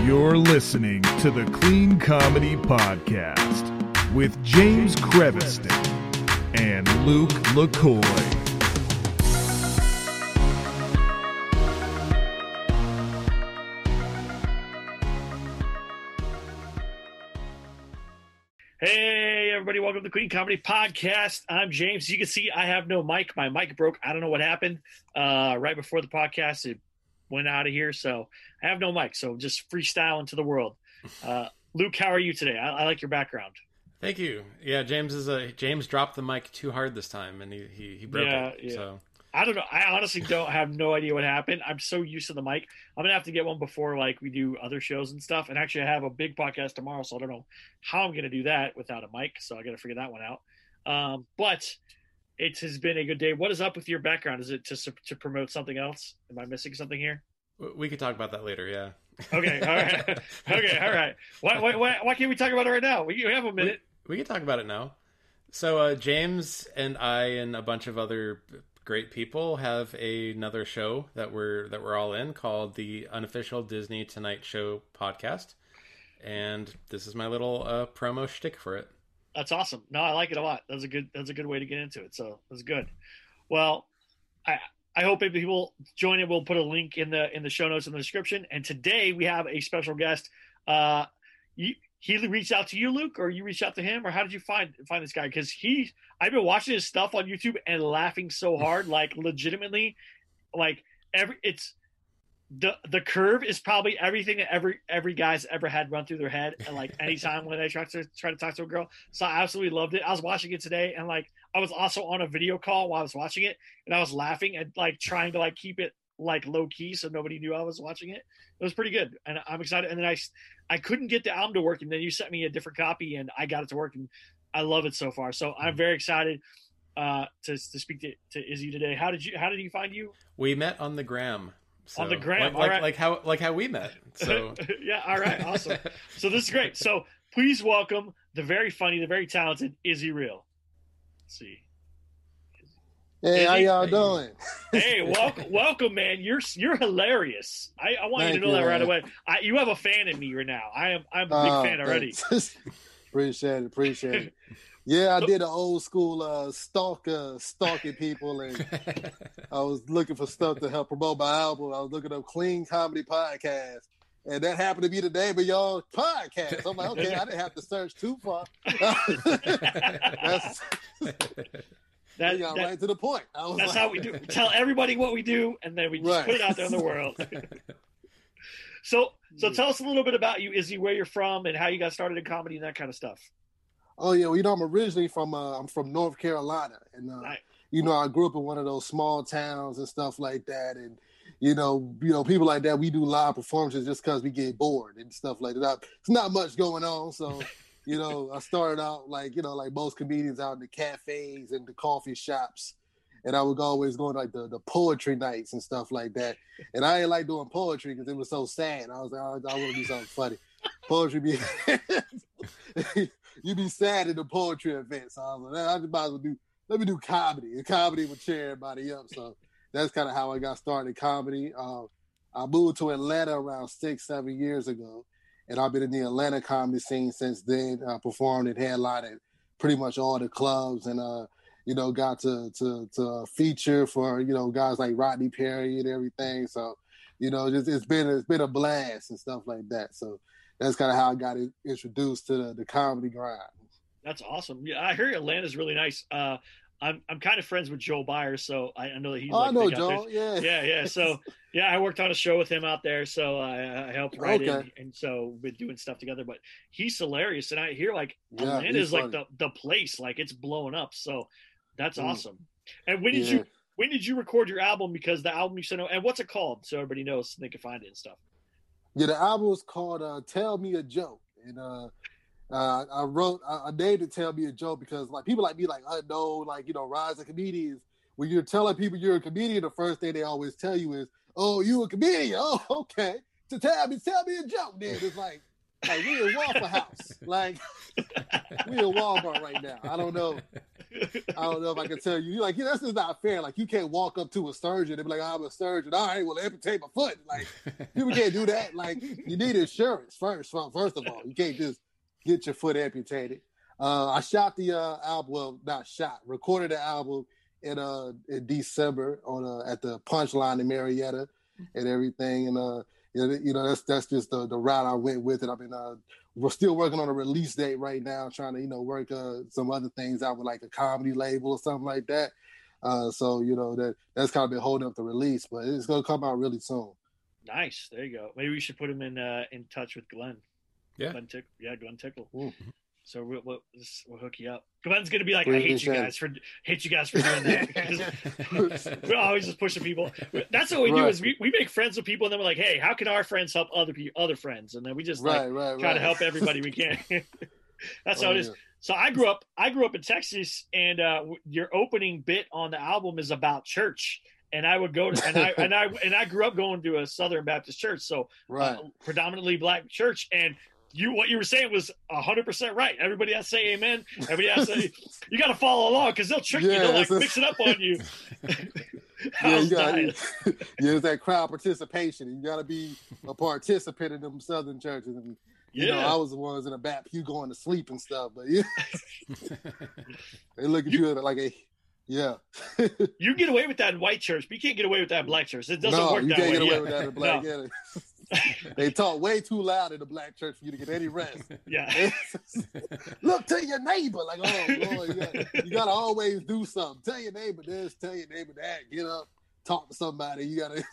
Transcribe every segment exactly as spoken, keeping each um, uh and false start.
You're listening to the Clean Comedy Podcast with James Creviston and Luke LaCoy. Hey, everybody. Welcome to the Clean Comedy Podcast. I'm James. As you can see, I have no mic. My mic broke. I don't know what happened. Uh, right before the podcast, it went out of here. So I have no mic. So just freestyle into the world. Uh, Luke, how are you today? I, I like your background. Thank you. Yeah, James is a James dropped the mic too hard this time, and he he, he broke yeah, it. Yeah. So I don't know. I honestly don't have no idea what happened. I'm so used to the mic. I'm gonna have to get one before like we do other shows and stuff. And actually, I have a big podcast tomorrow, so I don't know how I'm gonna do that without a mic. So I got to figure that one out. Um, but it has been a good day. What is up with your background? Is it to to promote something else? Am I missing something here? we could talk about that later. Yeah. Okay. All right. Okay. All right. Why, why, why, why can't we talk about it right now? We have a minute. We, we can talk about it now. So uh, James and I and a bunch of other great people have a, another show that we're that we're all in called the Unofficial Disney Tonight Show podcast, and this is my little uh, promo shtick for it. That's awesome. No, I like it a lot. That's a good. That's a good way to get into it. So that's good. Well, I. I hope if people join it, we'll put a link in the in the show notes in the description. And today we have a special guest. Uh, you, he reached out to you, Luke, or you reached out to him, or how did you find find this guy? Because he, I've been watching his stuff on YouTube and laughing so hard, like legitimately, like every it's the the curve is probably everything that every every guy's ever had run through their head, and like anytime when they try to try to talk to a girl. So I absolutely loved it. I was watching it today, and like I was also on a video call while I was watching it, and I was laughing and like trying to like keep it like low key so nobody knew I was watching it. It was pretty good, and I'm excited. And then I I couldn't get the album to work, and then you sent me a different copy, and I got it to work, and I love it so far. So I'm very excited uh, to to speak to, to Izzy today. How did you How did he find you? We met on the gram. So, on the gram, like, like, right. like how like how we met. So yeah, all right, awesome. So this is great. So please welcome the very funny, the very talented Izzy Real. Let's see. Hey, Izzy? how y'all doing? Hey, welcome, welcome, man. You're you're hilarious. I, I want Thank you to know you, that right man. away. I, you have a fan in me right now. I am I'm a big Uh, fan already. appreciate it, appreciate it. Yeah, I did an old school uh, stalker, stalking people, and I was looking for stuff to help promote my album. I was looking up Clean Comedy Podcast, and that happened to be the name of y'all podcast. I'm like, okay, I didn't have to search too far. That's That, we got that- right to the point. I was that's like, how we do. Tell everybody what we do, and then we just Right. put it out there in the world. so so tell us a little bit about you, Izzy, where you're from, and how you got started in comedy and that kind of stuff. Oh yeah, well, you know, I'm originally from uh, I'm from North Carolina, and uh, Right. you know, I grew up in one of those small towns and stuff like that, and you know, you know, people like that, we do live performances just because we get bored and stuff like that. It's not much going on, so you know, I started out like you know, like most comedians out in the cafes and the coffee shops, and I would always go to like the, the poetry nights and stuff like that. And I didn't like doing poetry because it was so sad. I was like, I, I want to do something funny. Poetry be you be sad at the poetry event. So I was like, I just might as well do let me do comedy. And comedy would cheer everybody up. So that's kind of how I got started in comedy. Uh, I moved to Atlanta around six, seven years ago. And I've been in the Atlanta comedy scene since then. I performed and headlined at pretty much all the clubs, and uh, you know, got to to to feature for you know guys like Rodney Perry and everything. So, you know, just, it's been it's been a blast and stuff like that. So that's kind of how I got introduced to the, the comedy grind. That's awesome. Yeah, I heard Atlanta's really nice. Uh, I'm I'm kind of friends with Joel Byers, so I, I know that he's. Oh, like I know big out there. Joel. Yeah, Yeah, yeah. So yeah, I worked on a show with him out there, so I, I helped write Okay. it, and so we've been doing stuff together. But he's hilarious, and I hear like Yeah, Atlanta he's is like funny. the the place, like it's blowing up. So that's Mm. awesome. And when did Yeah. you when did you record your album? Because the album you sent out, and what's it called, so everybody knows so they can find it and stuff. Yeah, the album was called uh, "Tell Me a Joke," and uh, uh, I wrote, I, I named it "Tell Me a Joke" because like people like me, like unknown, like you know, rising comedians. When you're telling people you're a comedian, the first thing they always tell you is, "Oh, you a comedian? Oh, okay." To tell me, tell me a joke. Then it's like, like we in Waffle House, like we in Walmart right now. I don't know. I don't know if I can tell you. You're like, yeah, that's just not fair. Like, you can't walk up to a surgeon and be like, I'm a surgeon. All right, well, amputate my foot. Like, people can't do that. Like, you need insurance first. First of all, you can't just get your foot amputated. Uh, I shot the uh, album, well, not shot, recorded the album in uh in December on uh, at the Punchline in Marietta and everything. And uh, you know, that's that's just the, the route I went with it. I mean, uh, we're still working on a release date right now, trying to, you know, work uh, some other things out with like a comedy label or something like that. Uh, so, you know, that that's kind of been holding up the release, but it's going to come out really soon. Nice. There you go. Maybe we should put him in uh, in touch with Glenn. Yeah. Glenn Tickle. Yeah, Glenn Tickle. Mm-hmm. So we'll, we'll, we'll hook you up. Glenn's gonna be like, I hate you guys for hate you guys for doing that. We're always just pushing people. That's what we right. do is we, we make friends with people, and then we're like, hey, how can our friends help other people, other friends? And then we just right, like right, try right. to help everybody we can. That's oh, how it is. Yeah. So I grew up. I grew up in Texas, and uh, your opening bit on the album is about church. And I would go to, and I and I and I grew up going to a Southern Baptist church, so right. uh, predominantly black church, and. You what you were saying was a hundred percent right. Everybody has to say amen. Everybody has to say you got to follow along because they'll trick yeah, you. They'll like a... mix it up on you. yeah, you gotta, yeah, it's that crowd participation. You got to be a participant in them Southern churches. And you yeah. know, I was the ones in the back pew going to sleep and stuff. But yeah, they look at you, you like a yeah. You get away with that in white church, but you can't get away with that in black church. It doesn't no, work you that can't way. get away yeah. with that in black. No. They talk way too loud in the black church for you to get any rest. Yeah. Look to your neighbor. Like, oh, Lord, you got, you got to always do something. Tell your neighbor this, tell your neighbor that. Get up, talk to somebody. You got to.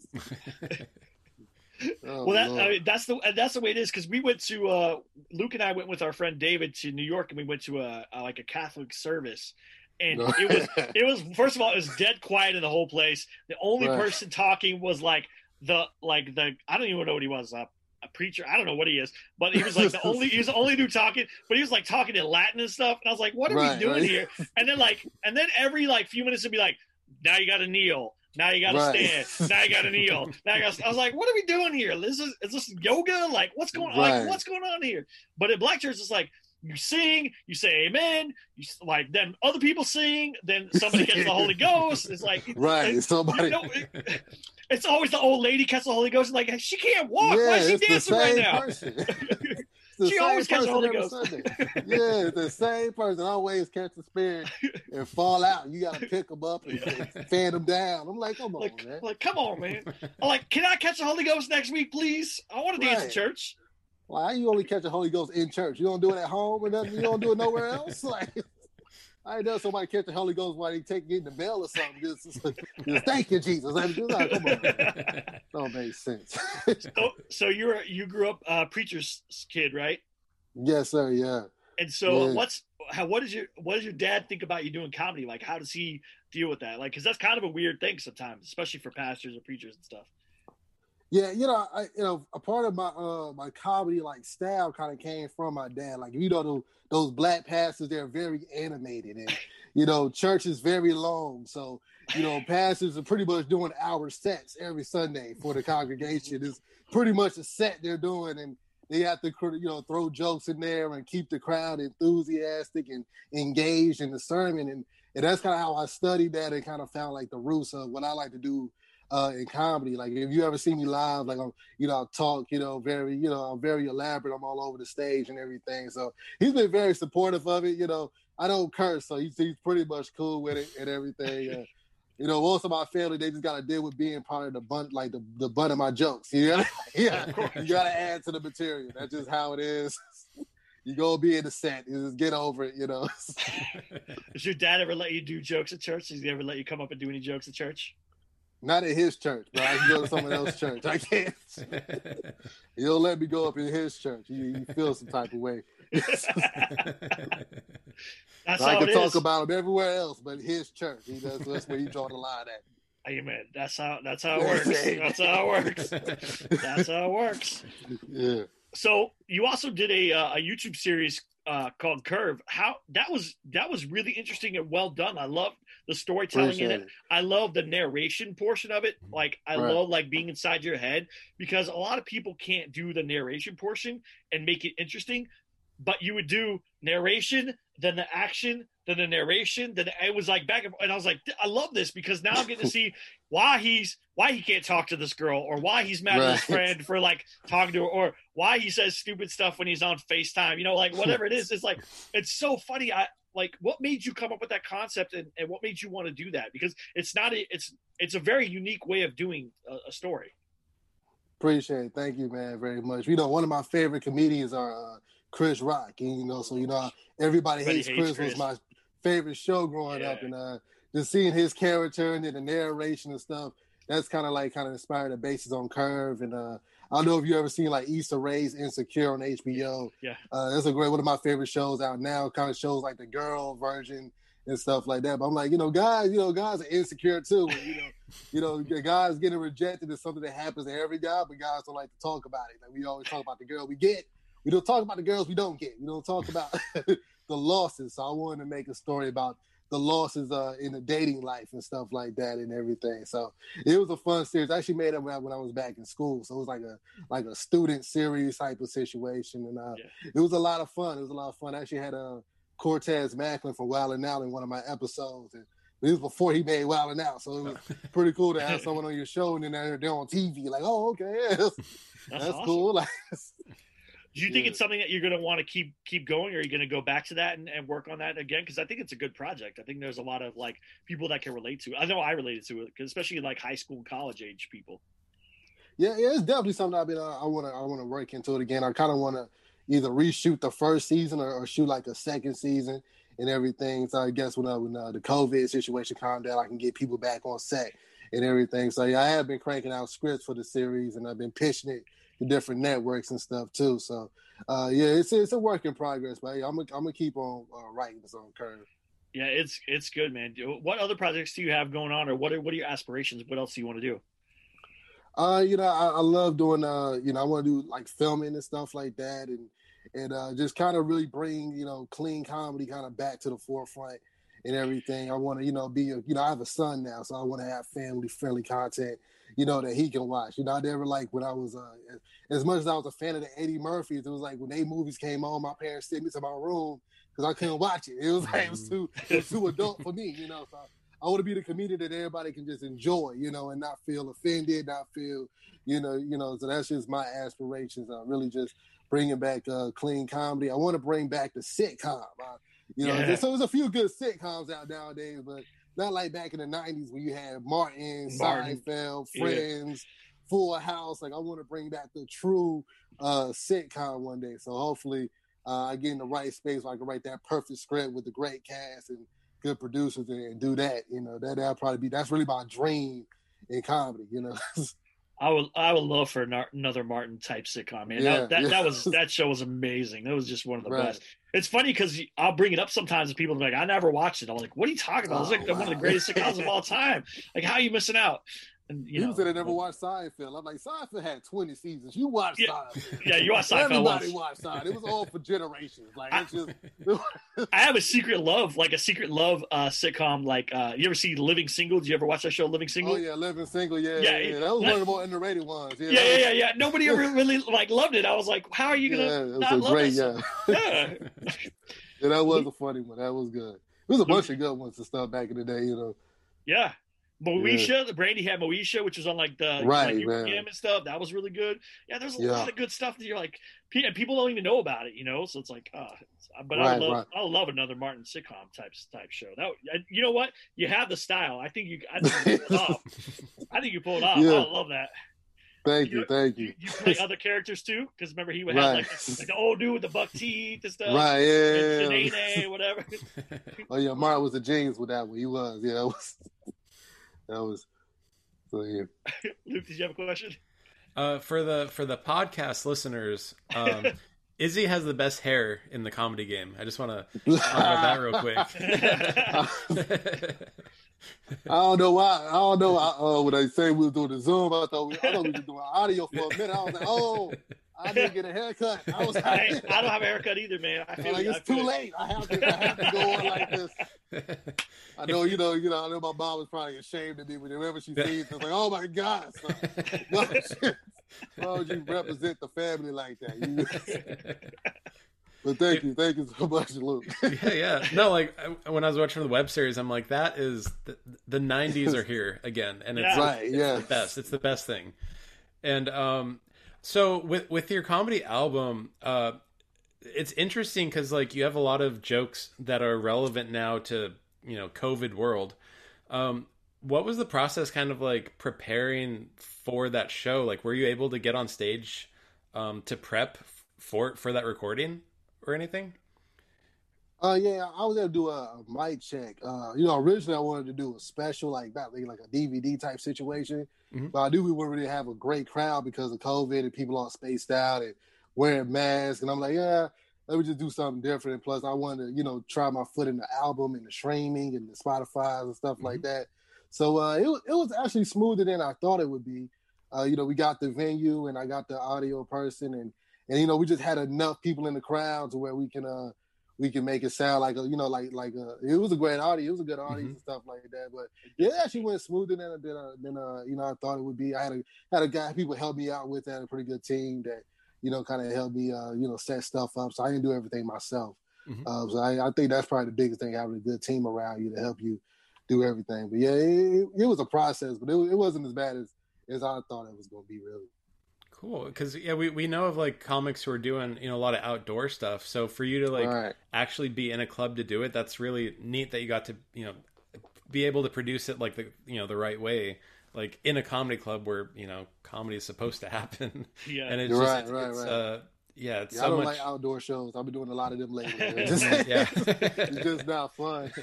oh, well, that, I mean, that's the that's the way it is because we went to uh, Luke and I went with our friend David to New York and we went to a, a like a Catholic service. And no. it was it was first of all it was dead quiet in the whole place. The only right. person talking was like the like the I don't even know what he was a, a preacher. I don't know what he is, but he was like the only he was the only dude talking. But he was like talking in Latin and stuff. And I was like, what are right, we doing right. here? And then like and then every like few minutes it'd be like, now you got to kneel. Now you got to right. stand. Now you got to kneel. Now you gotta, I was like, what are we doing here? This is is this yoga? Like what's going on? Right. Like what's going on here? But in black church, it's like. You sing, you say amen, you like then other people sing, then somebody gets the Holy Ghost. It's like right, it's, somebody. You know, it, it's always the old lady catches the Holy Ghost. And like she can't walk. Yeah, Why is she dancing right now? She always catches the Holy Ghost. Yeah, it's the same person always catch the spirit and fall out. You got to pick them up and, and fan them down. I'm like, come on, like, man. Like, come on, man. I'm like, can I catch the Holy Ghost next week, please? I want to dance right. in church. Why you only catch the Holy Ghost in church? You don't do it at home or nothing? You don't do it nowhere else? Like, I ain't know somebody catch the Holy Ghost while they take it in the mail or something. Just, just thank you, Jesus. Like, just, like, come on, man. Don't make sense. so, so you're you grew up a uh, preacher's kid, right? Yes, sir. Yeah. And so, yeah. what's how? What does your what does your dad think about you doing comedy? Like, how does he deal with that? Like, because that's kind of a weird thing sometimes, especially for pastors or preachers and stuff. Yeah, you know, I, you know, a part of my uh my comedy like style kind of came from my dad. Like, you know, those, those black pastors, they're very animated, and you know, church is very long. So, you know, pastors are pretty much doing hour sets every Sunday for the congregation. It's pretty much a set they're doing, and they have to, you know, throw jokes in there and keep the crowd enthusiastic and engaged in the sermon. And, and that's kind of how I studied that and kind of found like the roots of what I like to do uh, in comedy. Like if you ever see me live, like I'm, you know, I talk, you know, very, you know, I'm very elaborate. I'm all over the stage and everything. So he's been very supportive of it. You know, I don't curse, so he's, he's pretty much cool with it and everything. Uh, You know, most of my family, they just got to deal with being part of the bun, like the, the butt of my jokes. You know? Yeah, you got to add to the material. That's just how it is. You go be in the set. You just get over it, you know. Does your dad ever let you do jokes at church? Does he ever let you come up and do any jokes at church? Not at his church, but I can go to someone else's church. I can't. He'll let me go up in his church. You, you feel some type of way. That's I how can it talk is. about him everywhere else, but his church. He does. That's where he draw the line at. Amen. That's how. That's how it works. That's how it works. That's how it works. Yeah. So you also did a uh, a YouTube series uh, called Curve. How that was that was really interesting and well done. I love the storytelling Appreciate in it. it. I love the narration portion of it. Like I Right. love like being inside your head because a lot of people can't do the narration portion and make it interesting. but you would do narration, then the action, then the narration, then it was like back and, and I was like, I love this because now I'm getting to see why he's why he can't talk to this girl, or why he's mad Right. at his friend for like talking to her, or why he says stupid stuff when he's on FaceTime. You know, like whatever it is, it's like it's so funny. I like what made you come up with that concept, and, and what made you want to do that? Because it's not a, it's it's a very unique way of doing a, a story. Appreciate it. Thank you, man, very much. You know, one of my favorite comedians are uh, Chris Rock, and you know, so you know, everybody Everybody hates, hates Chris, Chris. was my favorite show growing Yeah. up, and uh, just seeing his character and then the narration and stuff, that's kind of like kind of inspired the basis on Curve. And uh, I don't know if you ever seen like Issa Rae's Insecure on H B O. Yeah. Uh, that's a great one of my favorite shows out now. Kind of shows like the girl version and stuff like that. But I'm like, you know, guys, you know, guys are insecure too. And, you know, you know, the guys getting rejected is something that happens to every guy, but guys don't like to talk about it. Like we always talk about the girl we get. We don't talk about the girls we don't get. We don't talk about the losses. So I wanted to make a story about the losses uh, in the dating life and stuff like that and everything. So it was a fun series. I actually made it when I, when I was back in school. So it was like a like a student series type of situation. And uh, Yeah. it was a lot of fun. It was a lot of fun. I actually had a Cortez Macklin from Wild 'N Out in one of my episodes. And it was before he made Wild 'N Out. So it was pretty cool to have someone on your show and then they're, they're on T V. Like, oh, okay, yeah, that's, That's, that's awesome. cool. Like, Do you think Yeah. it's something that you're going to want to keep keep going, or are you going to go back to that and, and work on that again? Because I think it's a good project. I think there's a lot of like people that can relate to it. I know I related to it, 'cause especially like high school and college age people. Yeah, yeah, it's definitely something I've been. Uh, I want to. I want to work into it again. I kind of want to either reshoot the first season or, or shoot like a second season and everything. So I guess when, uh, when uh, the COVID situation calmed down, I can get people back on set and everything. So yeah, I have been cranking out scripts for the series, and I've been pitching it to different networks and stuff too. So uh, yeah, it's it's a work in progress, but yeah, I'm gonna I'm gonna keep on uh, writing this on Curve. Yeah, it's it's good, man. What other projects do you have going on, or what are what are your aspirations? What else do you want to do? Uh, you know, I, I love doing, uh, you know, I want to do like filming and stuff like that, and and uh, just kind of really bring, you know, clean comedy kind of back to the forefront and everything. I want to, you know, be, a, you know, I have a son now, so I want to have family friendly content, you know, that he can watch. You know, I never like when I was, uh, as much as I was a fan of the Eddie Murphys, it was like when they movies came on, my parents sent me to my room because I couldn't watch it. It was like it was too, it was too adult for me, you know. So I want to be the comedian that everybody can just enjoy, you know, and not feel offended, not feel, you know, you know. So that's just my aspirations. Uh, really just bringing back uh, clean comedy. I want to bring back the sitcom. Uh, you know, Yeah. so there's a few good sitcoms out nowadays, but not like back in the nineties when you had Martin, Martin. Seinfeld, Yeah. Friends, Full House. Like I want to bring back the true uh, sitcom one day. So hopefully uh, I get in the right space where I can write that perfect script with the great cast and good producers and, and do that. You know, that that'll probably be that's really my dream in comedy. You know. I would I would love for an- another Martin type sitcom, man. Yeah, that that, yeah. that was that show was amazing. That was just one of the Right. best. It's funny because I'll bring it up sometimes and people are like, I never watched it. I'm like, what are you talking about? It's like Oh, one of the wow. greatest sitcoms of all time. Like, how are you missing out? And you People know, said they never watched Seinfeld. I'm like, Seinfeld had twenty seasons. You watched Yeah. Seinfeld. Yeah, you watched Seinfeld Everybody once. watched Seinfeld. It was all for generations. Like it's just I have a secret love, like a secret love uh, sitcom. Like, uh, you ever see Living Single? Did you ever watch that show, Living Single? oh yeah, living single. Yeah, Yeah, yeah, yeah. That was that- one of the more underrated ones. Yeah, Yeah, that yeah, was- yeah, yeah. Nobody ever really like loved it. I was like, how are you Yeah, gonna it was not a love great. this? Yeah. Yeah. yeah, that was a funny one. That was good. It was a bunch of good ones and stuff back in the day. You know. Yeah. Moesha, the Brandy had Moesha, which was on like the Right, like, man. U P M and stuff. That was really good. Yeah, there's a Yeah. lot of good stuff that you're like, pe- and people don't even know about it, you know. So it's like, uh, it's- but I Right, love, right. I love another Martin sitcom type type show. That and you know what? You have the style. I think you, I think you pull it off. I think you pull it off. Yeah. I love that. Thank You- you, thank You, you. you play other characters too, because remember he would have Right. like, the, like the old dude with the buck teeth and stuff. Right, And yeah. Shanae, whatever. Oh yeah, Martin was a genius with that one. He was. Yeah, that was. That was. So yeah. Luke, did you have a question? Uh, for the for the podcast listeners, um, Izzy has the best hair in the comedy game. I just want to talk about that real quick. I don't know why. I don't know. I, uh, when they say we were doing the Zoom, I thought we, I thought we were doing audio for a minute. I was like, oh, I didn't get a haircut. I was I, like, I don't have a haircut either, man. I feel like you, it's I feel too you. late. I have to. I have to go on like this. I know, you know, you know. I know my mom was probably ashamed of me whenever she sees. It's like, oh my God, son. Why would you, why would you represent the family like that? You, But thank you, thank you so much, Luke. yeah, yeah. No, like I, when I was watching the web series, I'm like, that is the, the nineties are here again, and it's, Yeah. Right, it's yeah. the best. It's the best thing. And um, so with with your comedy album, uh, it's interesting because like you have a lot of jokes that are relevant now to, you know, COVID world. Um, what was the process kind of like preparing for that show? Like, were you able to get on stage um, to prep for for that recording or anything? Uh, yeah, I was able to do a, a mic check. Uh, you know, originally I wanted to do a special, like that, like a D V D type situation. Mm-hmm. But I knew we wouldn't really have a great crowd because of COVID and people all spaced out and wearing masks. And I'm like, yeah, let me just do something different. And plus, I wanted to, you know, try my foot in the album and the streaming and the Spotify's and stuff mm-hmm. like that. So uh, it, it was actually smoother than I thought it would be. Uh, you know, we got the venue and I got the audio person. And, and you know, we just had enough people in the crowd to where we can uh, – we can make it sound like a, you know, like like a, it was a great audience. It was a good audience mm-hmm. and stuff like that. But yeah, it actually went smoother than than, uh, than uh, you know I thought it would be. I had a had a guy, people helped me out with that, a pretty good team that you know kind of helped me uh, you know set stuff up. So I didn't do everything myself. Mm-hmm. Uh, so I, I think that's probably the biggest thing, having a good team around you to help you do everything. But yeah, it, it was a process, but it, it wasn't as bad as as I thought it was going to be, really. Cool, because yeah, we, we know of like comics who are doing you know a lot of outdoor stuff. So for you to like right. actually be in a club to do it, that's really neat that you got to you know be able to produce it like the you know the right way, like in a comedy club where you know comedy is supposed to happen. Yeah, and it's You're just right, it's, right, it's, right. Uh, yeah, it's yeah, so I don't much... like outdoor shows. I've been doing a lot of them lately. It's just, yeah, it's just not fun.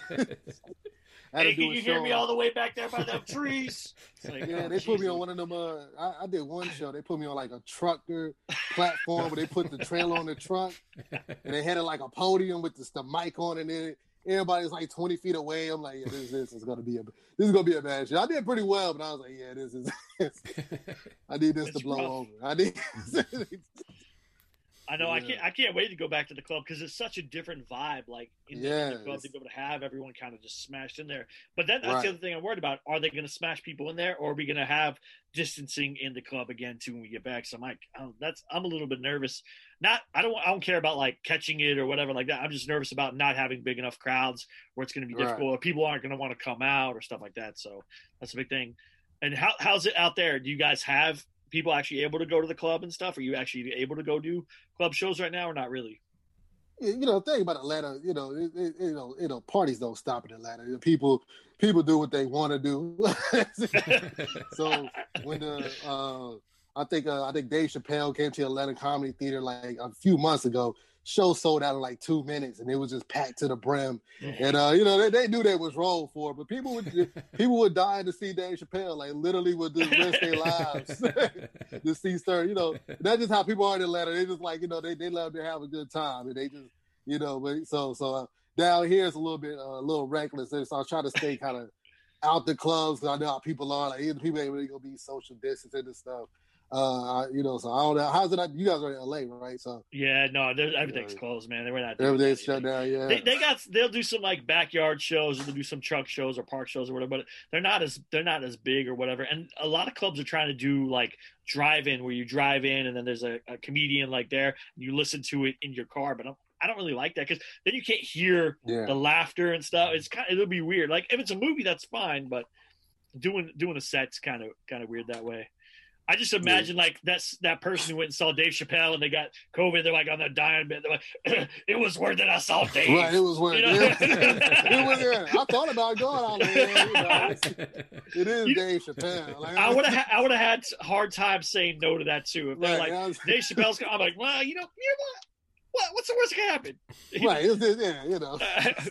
Hey, can you hear me all the way back there by them trees? Like, yeah, oh, they Jesus. put me on one of them. Uh, I, I did one show. They put me on like a trucker platform where they put the trailer on the truck, and they had it like a podium with the, the mic on, and then everybody's like twenty feet away. I'm like, yeah, this, this is gonna be a this is gonna be a bad show. I did pretty well, but I was like, yeah, this is. I need this it's to blow rough. over. I need. I know. Yeah. I can't. I can't wait to go back to the club because it's such a different vibe. Like in the, yeah, in the club, to be able to have everyone kind of just smashed in there. But that, that's right. the other thing I'm worried about. Are they going to smash people in there, or are we going to have distancing in the club again too when we get back? So I'm like, oh, that's. I'm a little bit nervous. Not. I don't. I don't care about like catching it or whatever like that. I'm just nervous about not having big enough crowds where it's going to be difficult, right. or people aren't going to want to come out or stuff like that. So that's a big thing. And how how's it out there? Do you guys have people actually able to go to the club and stuff? Are you actually able to go do club shows right now or not really? You know, the thing about Atlanta, you know, it, it, you know, you know, parties don't stop in Atlanta. People, people do what they want to do. So when the, uh, I think, uh, I think Dave Chappelle came to Atlanta Comedy Theater like a few months ago. Show sold out in like two minutes, and it was just packed to the brim. And uh, you know, they, they knew they was rolled for, but people would people would die to see Dave Chappelle, like literally would just risk their lives to see Sir. You know, that's just how people are in Atlanta. They just like you know they they love to have a good time, and they just you know. But so so uh, down here it's a little bit uh, a little reckless, so I try to stay kind of out the clubs because I know how people are. Like either people ain't really gonna be social distancing and stuff. Uh, you know, so I don't know. How's it? You guys are in L A, right? So yeah, no, everything's yeah. closed, man. They were not. Everything's shut down. Yeah, they, they got. They'll do some like backyard shows, or they'll do some truck shows or park shows or whatever. But they're not as they're not as big or whatever. And a lot of clubs are trying to do like drive-in, where you drive in and then there's a, a comedian like there, and you listen to it in your car. But I'm, I don't really like that because then you can't hear yeah. the laughter and stuff. It's kind. Of, it'll be weird. Like if it's a movie, that's fine, but doing doing a set's kind of kind of weird that way. I just imagine yeah. like that's that person who went and saw Dave Chappelle and they got COVID. They're like on their dying bed. They're like, it was worth it. I saw Dave. Right, it was worth you know? it. it was, yeah. I thought about going out there. You know, it is you, Dave Chappelle. Like, I would have ha- I would have had hard time saying no to that too. If they're right, like was... Dave Chappelle's, I'm like, well, you know, you know what? What what's the worst that can happen? Right, it's just, yeah, you know.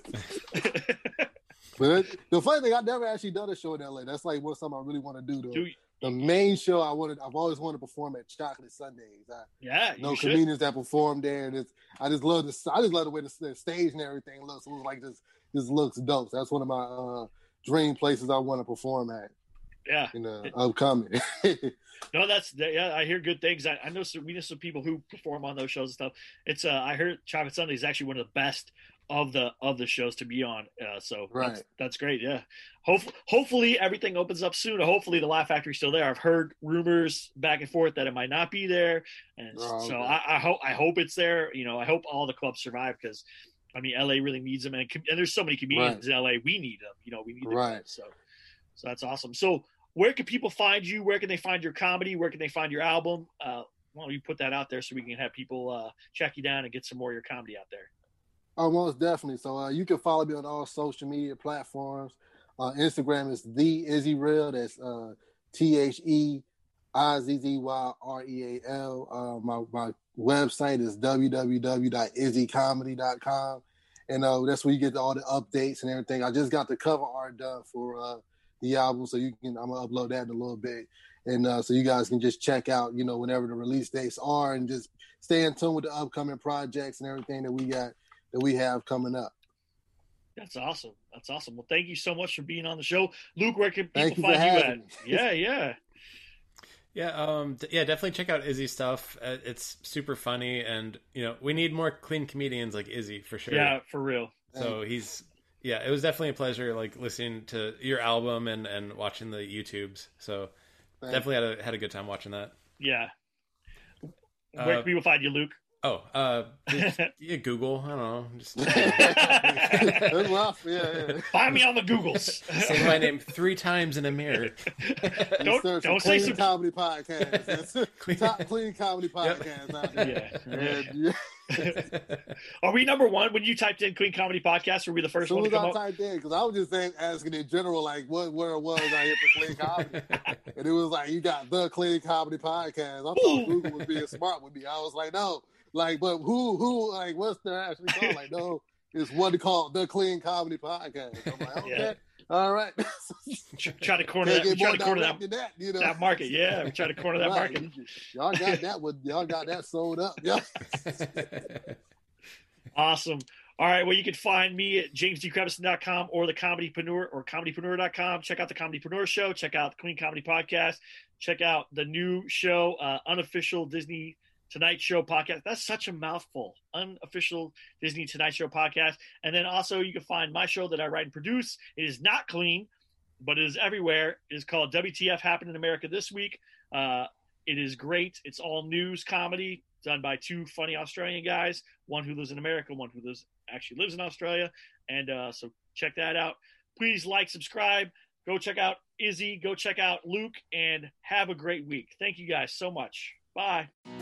But it, the funny thing, I've never actually done a show in L A. That's like what something I really want to do. Though. Do the main show I wanted, I've always wanted to perform at Chocolate Sundays. I yeah, know comedians should. that perform there, and it's I just love the I just love the way the, the stage and everything looks. It was like this this looks dope. So that's one of my uh, dream places I want to perform at. Yeah, in the upcoming. No, that's yeah. I hear good things. I, I know some we know some people who perform on those shows and stuff. It's uh, I heard Chocolate Sunday is actually one of the best of the of the shows to be on. Uh, so Right. that's, that's great. Yeah. Hope, hopefully everything opens up soon. Hopefully the Laugh Factory's still there. I've heard rumors back and forth that it might not be there, and Oh, so okay. I, I hope I hope it's there. You know, I hope all the clubs survive because. I mean, L A really needs them, and, and there's so many comedians Right. in L A. We need them. You know, we need them. Right. So, so that's awesome. So, where can people find you? Where can they find your comedy? Where can they find your album? Uh, why don't you put that out there so we can have people uh, check you down and get some more of your comedy out there? Oh, most definitely. So uh, you can follow me on all social media platforms. Uh, Instagram is the Izzy Real. That's uh, T H E I Z Z Y R E A L. Uh, my my website is w w w dot izzy comedy dot com, and uh, that's where you get all the updates and everything. I just got the cover art done for uh, the album, so you can. I'm gonna upload that in a little bit, and uh, so you guys can just check out, you know, whenever the release dates are, and just stay in tune with the upcoming projects and everything that we got that we have coming up. That's awesome. That's awesome. Well, thank you so much for being on the show, Luke. Where can people Thank you for find you having at? me. Yeah, yeah. Yeah, um, d- yeah, definitely check out Izzy stuff. Uh, it's super funny, and you know, we need more clean comedians like Izzy for sure. Yeah, for real. So he's, yeah, it was definitely a pleasure, like listening to your album and, and watching the YouTubes. So Thank definitely had a had a good time watching that. Yeah. Where Uh, can people find you, Luke? Oh, uh, just, yeah, Google. I don't know. Just That's rough. Yeah, yeah. Find me on the Googles. say my name three times in a mirror. Don't- Search don't for say Clean some- Comedy Podcast. That's Clean- top clean comedy podcast out there. Yeah. And, yeah. Are we number one when you typed in Queen Comedy Podcast? Were we the As first soon one to as come I up? typed in, because I was just saying, asking in general, like what where it was out here for Clean Comedy, and it was like you got the Clean Comedy Podcast. I thought Ooh. Google was being smart with me. I was like, no, like, but who who like what's their actually called? Like, no, it's what they call the Clean Comedy Podcast. I'm like, okay, Yeah. all right. Try to corner that. Can't We get try more to corner direct that, than that, you know. that market. Yeah, we try to corner that Right. market. Y'all got that one. Y'all got that sold up. Yeah. Awesome. All right. Well, you can find me at james d crevison dot com or the Comedypreneur or comedypreneur dot com. Check out the Comedypreneur Show. Check out the Queen Comedy Podcast. Check out the new show, uh, Unofficial Disney Tonight Show Podcast. That's such a mouthful. Unofficial Disney Tonight Show Podcast. And then also you can find my show that I write and produce. It is not clean, but it is everywhere. It is called W T F Happened in America This Week. Uh, it is great. It's all news comedy done by two funny Australian guys, one who lives in America, one who lives actually lives in Australia. And uh, so check that out. Please like, subscribe. Go check out Izzy. Go check out Luke. And have a great week. Thank you guys so much. Bye.